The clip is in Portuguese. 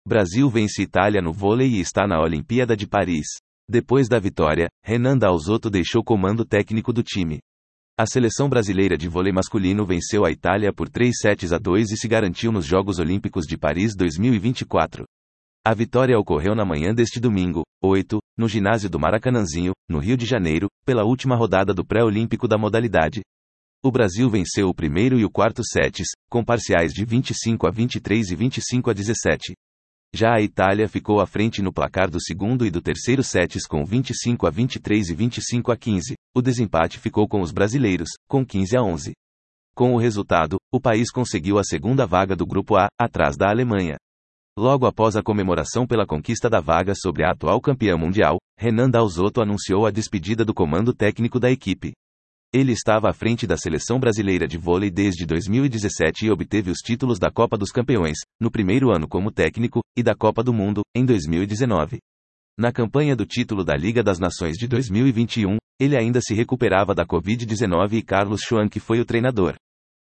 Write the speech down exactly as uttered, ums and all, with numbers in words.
Brasil vence Itália no vôlei e está na Olimpíada de Paris. Depois da vitória, Renan Dalzotto deixou comando técnico do time. A seleção brasileira de vôlei masculino venceu a Itália por três sets a dois e se garantiu nos Jogos Olímpicos de Paris dois mil e vinte e quatro. A vitória ocorreu na manhã deste domingo, oito, no ginásio do Maracanãzinho, no Rio de Janeiro, pela última rodada do pré-olímpico da modalidade. O Brasil venceu o primeiro e o quarto sets, com parciais de vinte e cinco a vinte e três e vinte e cinco a dezessete. Já a Itália ficou à frente no placar do segundo e do terceiro sets com vinte e cinco a vinte e três e vinte e cinco a quinze. O desempate ficou com os brasileiros, com quinze a onze. Com o resultado, o país conseguiu a segunda vaga do Grupo A, atrás da Alemanha. Logo após a comemoração pela conquista da vaga sobre a atual campeã mundial, Renan Dalzotto anunciou a despedida do comando técnico da equipe. Ele estava à frente da seleção brasileira de vôlei desde dois mil e dezessete e obteve os títulos da Copa dos Campeões, no primeiro ano como técnico, e da Copa do Mundo, em dois mil e dezenove. Na campanha do título da Liga das Nações de dois mil e vinte e um, ele ainda se recuperava da covid dezenove e Carlos Schwanck foi o treinador.